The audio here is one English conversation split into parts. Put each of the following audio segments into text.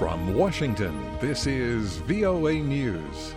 From Washington, this is VOA News.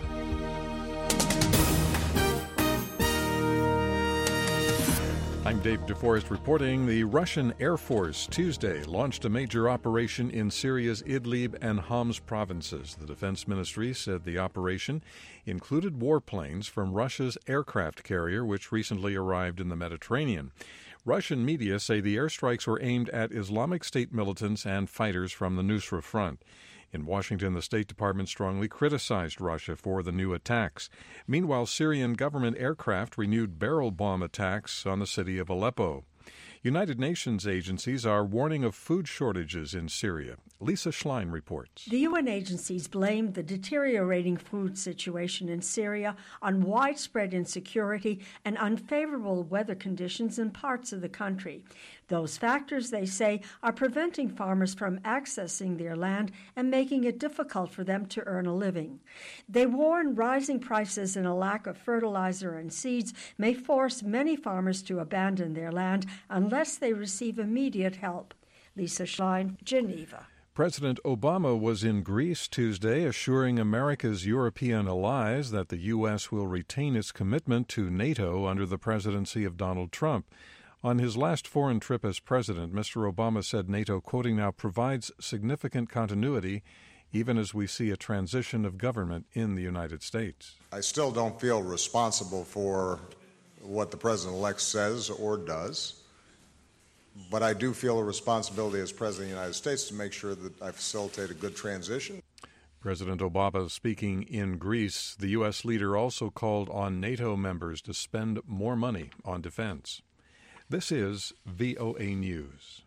I'm Dave DeForest reporting. The Russian Air Force Tuesday launched a major operation in Syria's Idlib and Homs provinces. The Defense Ministry said the operation included warplanes from Russia's aircraft carrier, which recently arrived in the Mediterranean. Russian media say the airstrikes were aimed at Islamic State militants and fighters from the Nusra Front. In Washington, the State Department strongly criticized Russia for the new attacks. Meanwhile, Syrian government aircraft renewed barrel bomb attacks on the city of Aleppo. United Nations agencies are warning of food shortages in Syria. Lisa Schlein reports. The UN agencies blamed the deteriorating food situation in Syria on widespread insecurity and unfavorable weather conditions in parts of the country. Those factors, they say, are preventing farmers from accessing their land and making it difficult for them to earn a living. They warn rising prices and a lack of fertilizer and seeds may force many farmers to abandon their land unless they receive immediate help. Lisa Schlein, Geneva. President Obama was in Greece Tuesday, assuring America's European allies that the U.S. will retain its commitment to NATO under the presidency of Donald Trump. On his last foreign trip as president, Mr. Obama said NATO, quoting now, provides significant continuity even as we see a transition of government in the United States. I still don't feel responsible for what the president-elect says or does. But I do feel a responsibility as President of the United States to make sure that I facilitate a good transition. President Obama speaking in Greece. The U.S. leader also called on NATO members to spend more money on defense. This is VOA News.